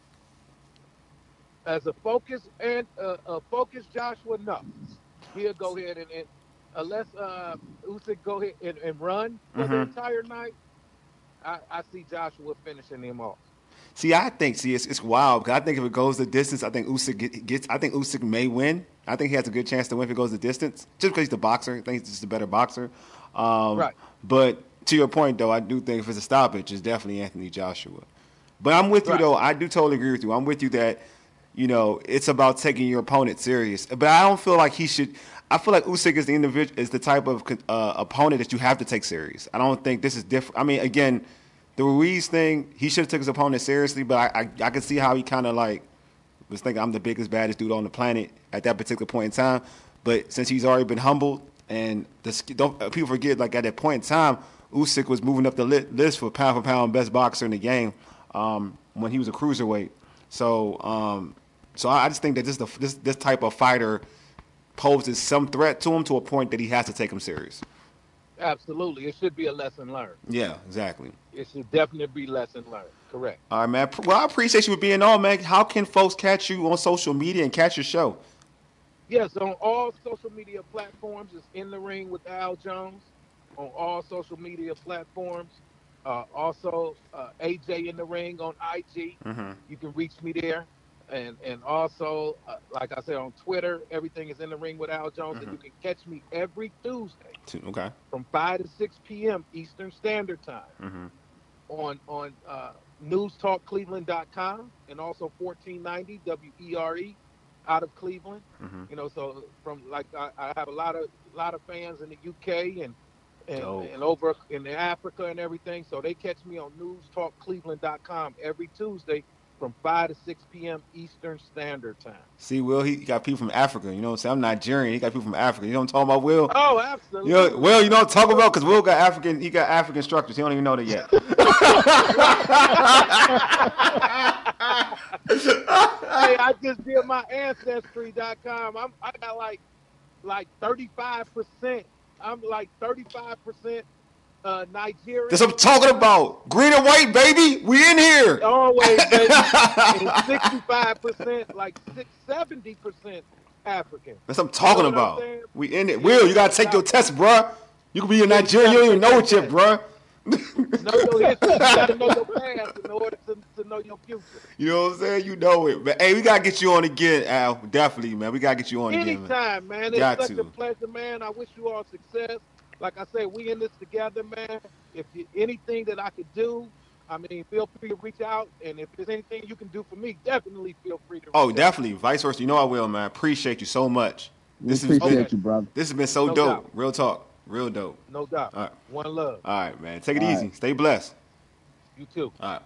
As a focus and a focused Joshua, no. He'll go ahead and unless Usyk go ahead and run for the entire night, I see Joshua finishing him off. See, it's wild because I think if it goes the distance, I think Usyk gets. I think Usyk may win. I think he has a good chance to win if it goes the distance, just because he's the boxer. I think he's just a better boxer. Right. But to your point, though, I do think if it's a stoppage, it's definitely Anthony Joshua. But I'm with you, though. I do totally agree with you. I'm with you that, it's about taking your opponent serious. But I don't feel like he should. I feel like Usyk is the individual, is the type of opponent that you have to take serious. I don't think this is different. I mean, again, the Ruiz thing, he should have took his opponent seriously, but I can see how he kind of was thinking I'm the biggest, baddest dude on the planet at that particular point in time. But since he's already been humbled, and people forget, at that point in time, Usyk was moving up the list for pound best boxer in the game when he was a cruiserweight. So I just think that this type of fighter poses some threat to him to a point that he has to take him serious. Absolutely. It should be a lesson learned. Yeah, exactly. It should definitely be lesson learned. Correct. All right, man. Well, I appreciate you for being on, man. How can folks catch you on social media and catch your show? Yes, on all social media platforms. It's In the Ring with Al Jones on all social media platforms. Also, AJ In the Ring on IG. Mm-hmm. You can reach me there. And also, like I said, on Twitter, everything is In the Ring with Al Jones. And you can catch me every Tuesday from 5 to 6 p.m. Eastern Standard Time on newstalkcleveland.com and also 1490 WERE out of Cleveland. So from I have a lot of fans in the UK and over in Africa and everything. So they catch me on newstalkcleveland.com every Tuesday from 5 to 6 p.m. Eastern Standard Time. See, Will, he got people from Africa. You know what I'm saying? I'm Nigerian. He got people from Africa. You know what I'm talking about, Will? Oh, absolutely. Will, you know what I'm talking about? Because Will got African. He got African structures. He don't even know that yet. Hey, I just did my Ancestry.com. I got like 35%. I'm like 35% Nigerian. That's what I'm talking about. Green and white, baby. We in here. Always, baby. And 65%, like 70% African. That's what I'm talking about. We in it. Yeah, Will, you got to take your test, bruh. You could be a Nigerian. You don't even know it yet, bruh. Know your history. You got to know your past in order to know your future. You know what I'm saying? You know it. But, hey, we got to get you on again, Al. Definitely, man. We got to get you on again, man. Anytime, man. It's such a pleasure, man. I wish you all success. Like I said, we in this together, man. If anything that I could do, I mean, feel free to reach out. And if there's anything you can do for me, definitely feel free to reach out. Definitely. Vice versa. You know I will, man. Appreciate you so much. Appreciate you, brother. This has been so No dope. doubt. Real talk. Real dope. No doubt. All right. One love. All right, man. Take it easy. Stay blessed. You too. All right.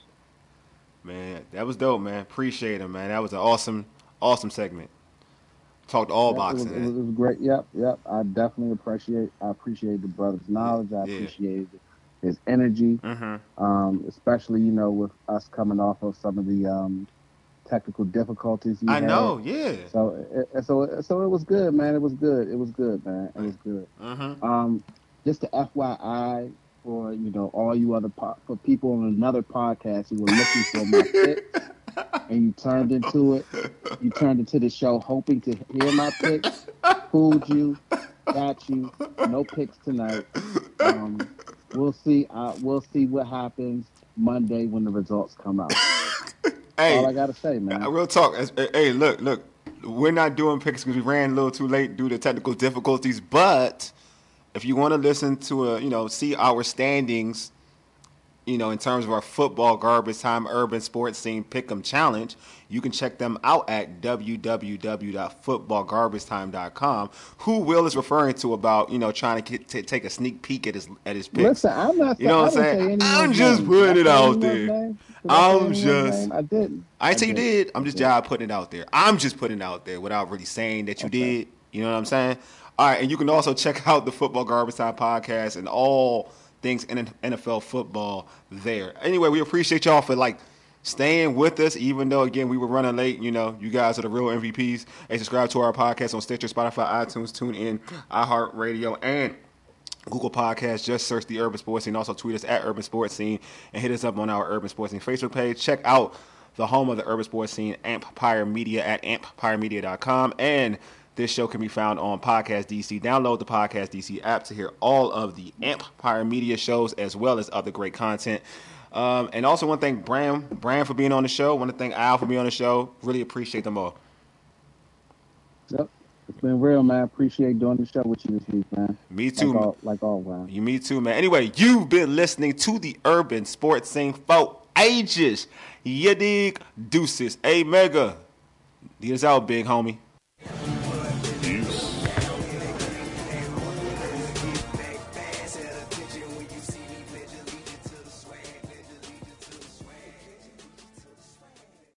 Man, that was dope, man. Appreciate it, man. That was an awesome segment. Talked all boxing. It was great. Yep. I definitely appreciate the brother's knowledge. I appreciate his energy, especially with us coming off of some of the technical difficulties. I know, yeah. So it was good, man. It was good, man. It was good. Just to FYI for all you other for people on another podcast who were looking for my picks, and you turned into the show hoping to hear my picks. Fooled you, got you. No picks tonight. We'll see. We'll see what happens Monday when the results come out. Hey, all I gotta say, man. Real talk. Hey, look. We're not doing picks because we ran a little too late due to technical difficulties. But if you want to listen to see our standings in terms of our football garbage time urban sports scene pick'em challenge, you can check them out at www.footballgarbagetime.com. Who Will is referring to about trying to take a sneak peek at his picks. Listen, I'm not. You know what I'm saying? I'm just putting it out there. I didn't say you did. I'm just putting it out there. I'm just putting it out there without really saying that you did. You know what I'm saying? All right, and you can also check out the Football Garbage Time podcast and all things in NFL football there. Anyway, we appreciate y'all for staying with us, even though again we were running late. You guys are the real MVPs. Hey, subscribe to our podcast on Stitcher, Spotify, iTunes, TuneIn, iHeartRadio, and Google Podcasts. Just search the Urban Sports Scene. Also tweet us at Urban Sports Scene and hit us up on our Urban Sports Scene Facebook page. Check out the home of the Urban Sports Scene, Empire Media, at empiremedia.com. And this show can be found on Podcast DC. Download the Podcast DC app to hear all of the Empire Media shows as well as other great content. And also want to thank Bram for being on the show. Want to thank Al for being on the show. Really appreciate them all. Yep. It's been real, man. Appreciate doing the show with you this week, man. Me too. Like always. Me too, man. Anyway, you've been listening to the Urban Sports Scene for ages. You dig? Deuces. Hey, Mega. Lead us out, big homie.